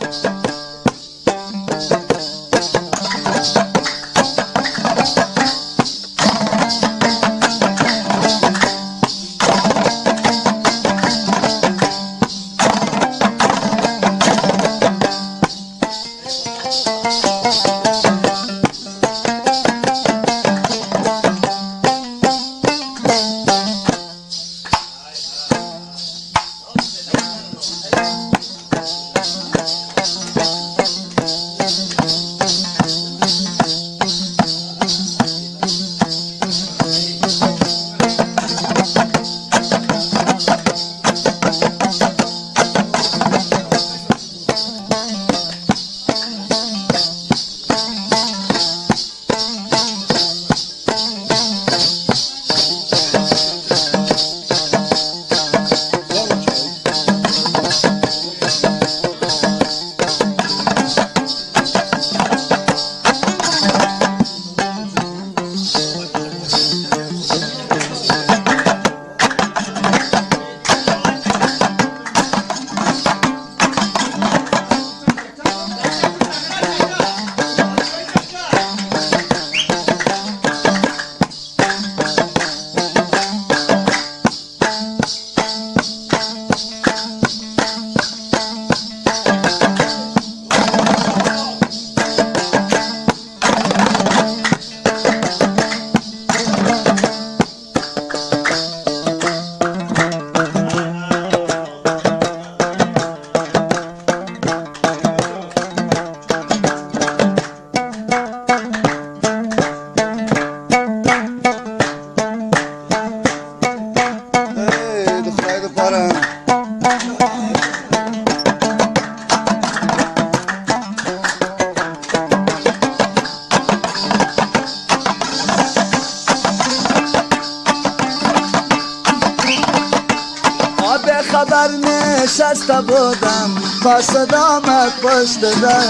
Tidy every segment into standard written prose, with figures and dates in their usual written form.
خبر نشسته بودم قاصد آمد پشت در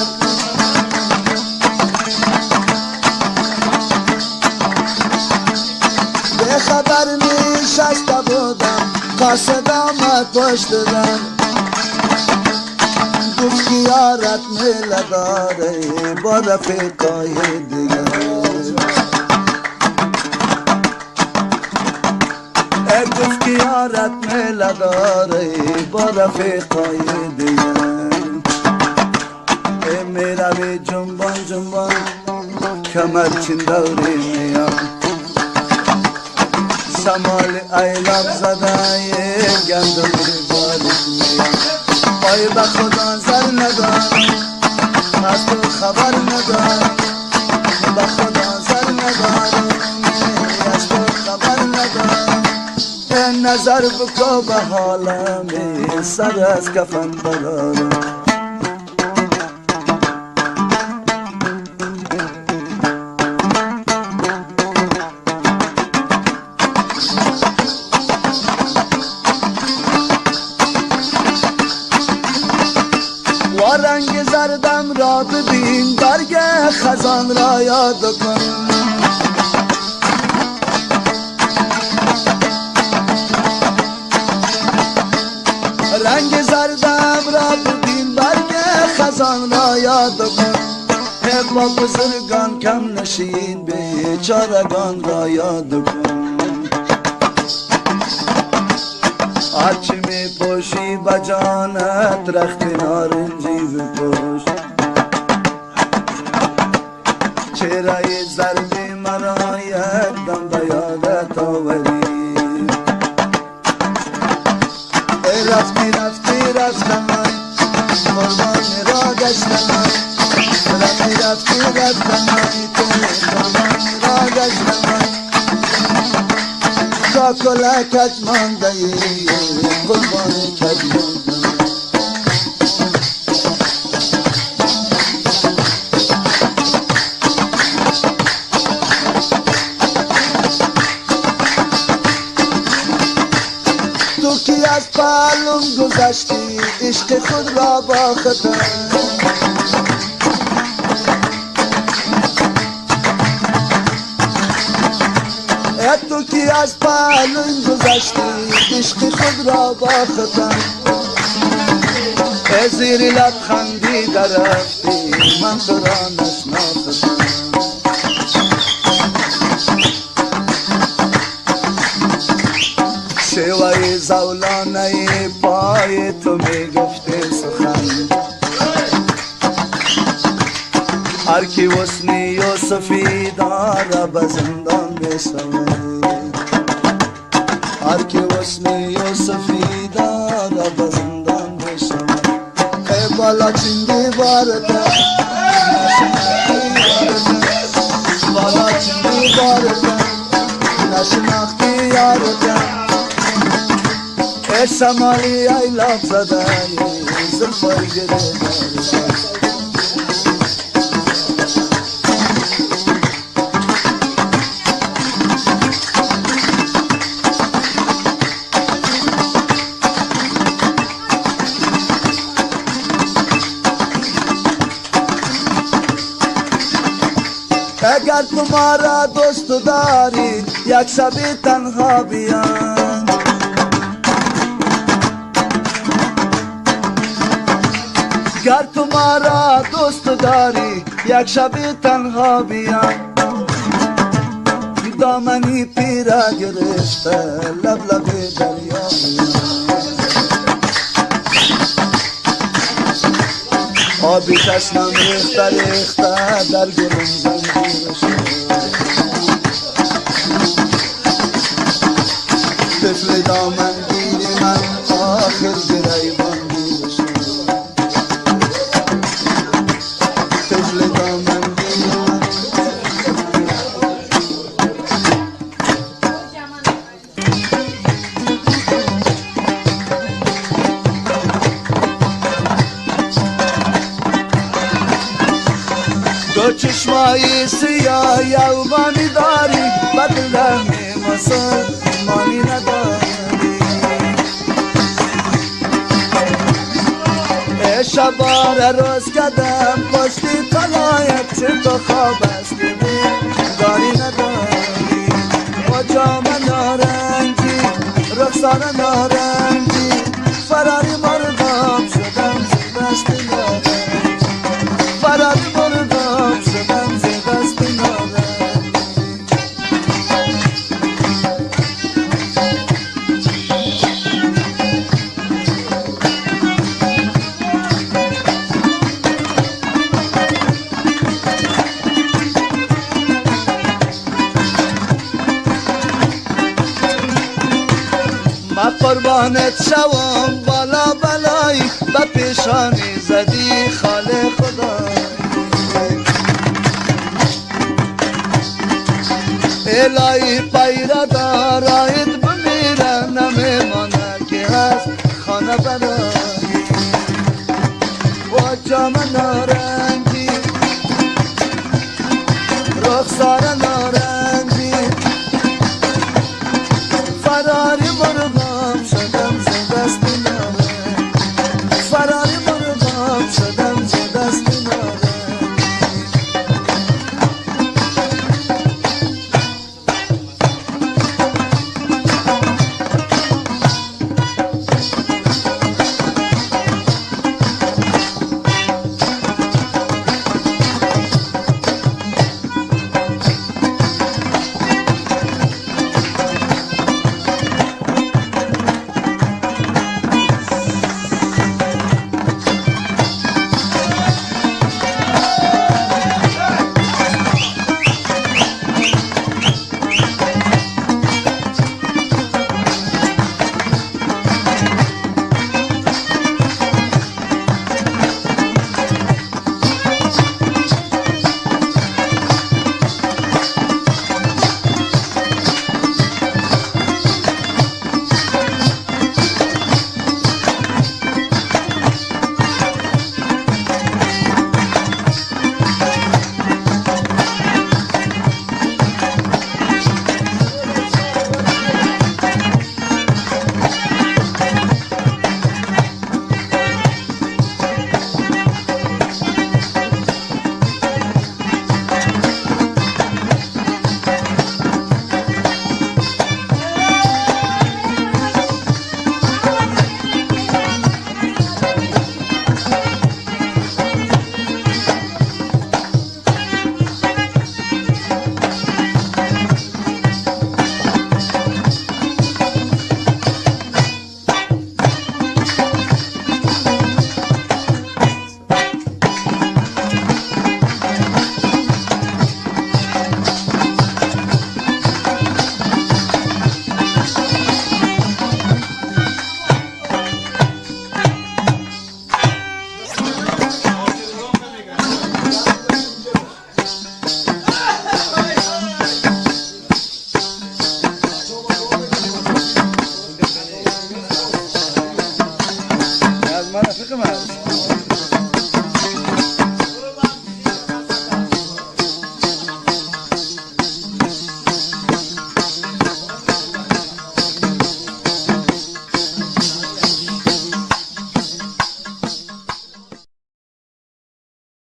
به خبر نشسته بودم قاصد آمد پشت در گفت که یارت میله داره با رفیقای دیگر گفت که یارت میله داره با رفیقای دیگر میروی جنبان جنبان کمر چین دوری میام شمال ایلاب زده گندم باری میام پای به خدا زر ندارم از تو خبر ندارم به خدا زر ندارم از تو خبر ندارم نظر بکو به حالمی سر از کفن برارم و رنگ زردم را ببین برگ خزان را یاد کن رنگ زردم را ببین برگ خزان را یاد کن با بزرگان کم نشین بیچارگان را یاد کن هرچی می پوشی بجانت رخت نارنجی بپوش چهره زردی مرا یک دم به یادت آوری رفتی رفتی رفتم قربانی را گشتم رفتی رفتی رفتم قربانی را گشتم تا کلکت مانده ای قربانی کت مانده تو کی از پالم گذشتی عشق خود را با خطر تو کی از پالم گذشتی عشق خود را با خطر زیر لبخندی درفتی من تو را نشناختم شیوه زولانه پای تو میگفته سخن هر کی حسن یوسفی داره به زندان بشود هر کی حسن یوسفی داره به زندان بشود ای بالا چندی بارده بالا چندی بارده نشناختی یارده ای شمالی ای لب زده زلفای گره اگر تمہارا دوست داری یک شبی تنها بیان گر تمہارا دوست داری یک شبی تنها بیان دامنی پیرا گرفته لب لب دریا آبی چشمم ریخته ریخته در گلم زنجیر شد طفل دامن گیری من آخر گریبان گیر شد طفل دامن گیری من دو چشمای سیاه یومانی داری بدل رحمی مسلمانی نداری ای شباره روز کدم پشتی طلایت چه تو خواب است که داری نداری با جام نارنجی رخسار نارنجی فراری مردم شدم زیبست نارنج فراری مردم شدم زیبست نارنج ما قربانت شوم بالا بلایی به پیشانی زدی خال خدای الهی پیره دارایت بمیره نمیمانه که هست خانه برایی و جام نارنجی رخسار